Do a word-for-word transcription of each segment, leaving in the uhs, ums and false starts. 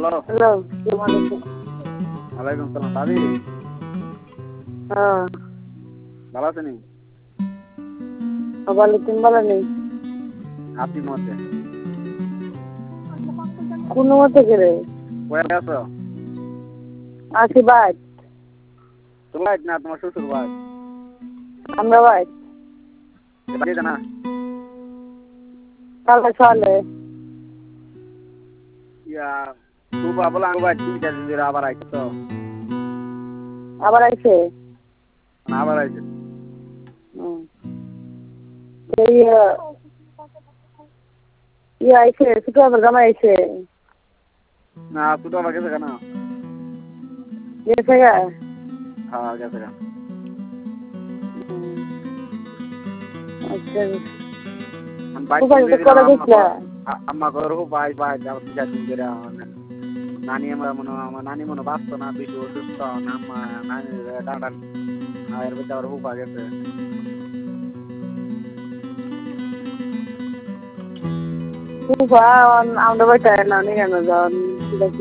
Hello hello আসসালামু আলাইকুম। ওয়ালাইকুম সালাম ভাবি হ্যাঁ ভালো আছেন ভালো, তুমি ভালো নেই? আপনি মতে কোন মতে করে কয়ে আছো আছি ভাই, তোমার না তোমার শ্বশুর ভাই আমরা ভাই বাড়িতে না কালকে চলে ইয়া খুব বলা আমি ভাই তিনটা দিন আবার আইছে তো আবার আইছে। না আবার আইছে হুম। এই ইয়ে আইছে ছোট আবার জামা আইছে না ছোট আবার গেছে কেন গেছে গা। হ্যাঁ গেছে কেন হুম। আচ্ছা বাইক কোথায় দিয়ে করে দিলাম গেছিলা? আম্মা ঘর ভাই ভাই যাও তিনটা দিন করে নানি আমরা মনে আমার নানি মনে বাঁচতো না বেশি অসুস্থ আম্মা নানি টাটা এর ভিতরে আবার হুপা গেছে ফুফা আমরা বাড়িতে না নিয়ে কেন যান দেখি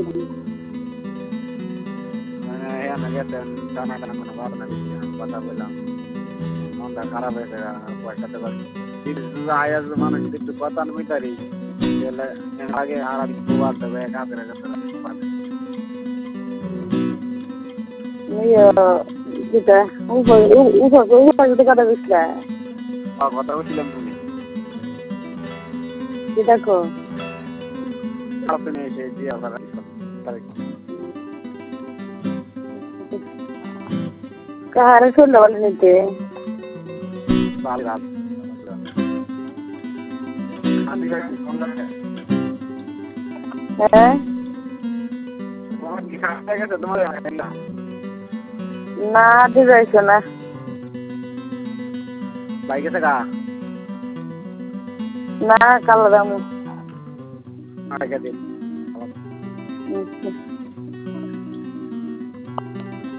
মানে হ্যাঁ না গেছেন টানা টানা মানে ভালো না বেশি কথা বললাম মনটা খারাপ হয়েছে পয়সাতে আয়াজ মানুষ একটু কথা নই তারি আগে আর আমি দুবার দেবে কাজের কাছে যেটা কথা বুঝলা কথা বলছিলাম তুমি দেখো আপনি এসে দিয়ে আবার কাহারে শুনলে বলে নিতে ভালো হ্যাঁ না হাতে যাইছো না বাইকে থাকা না কালো দামু আগে দিন আচ্ছা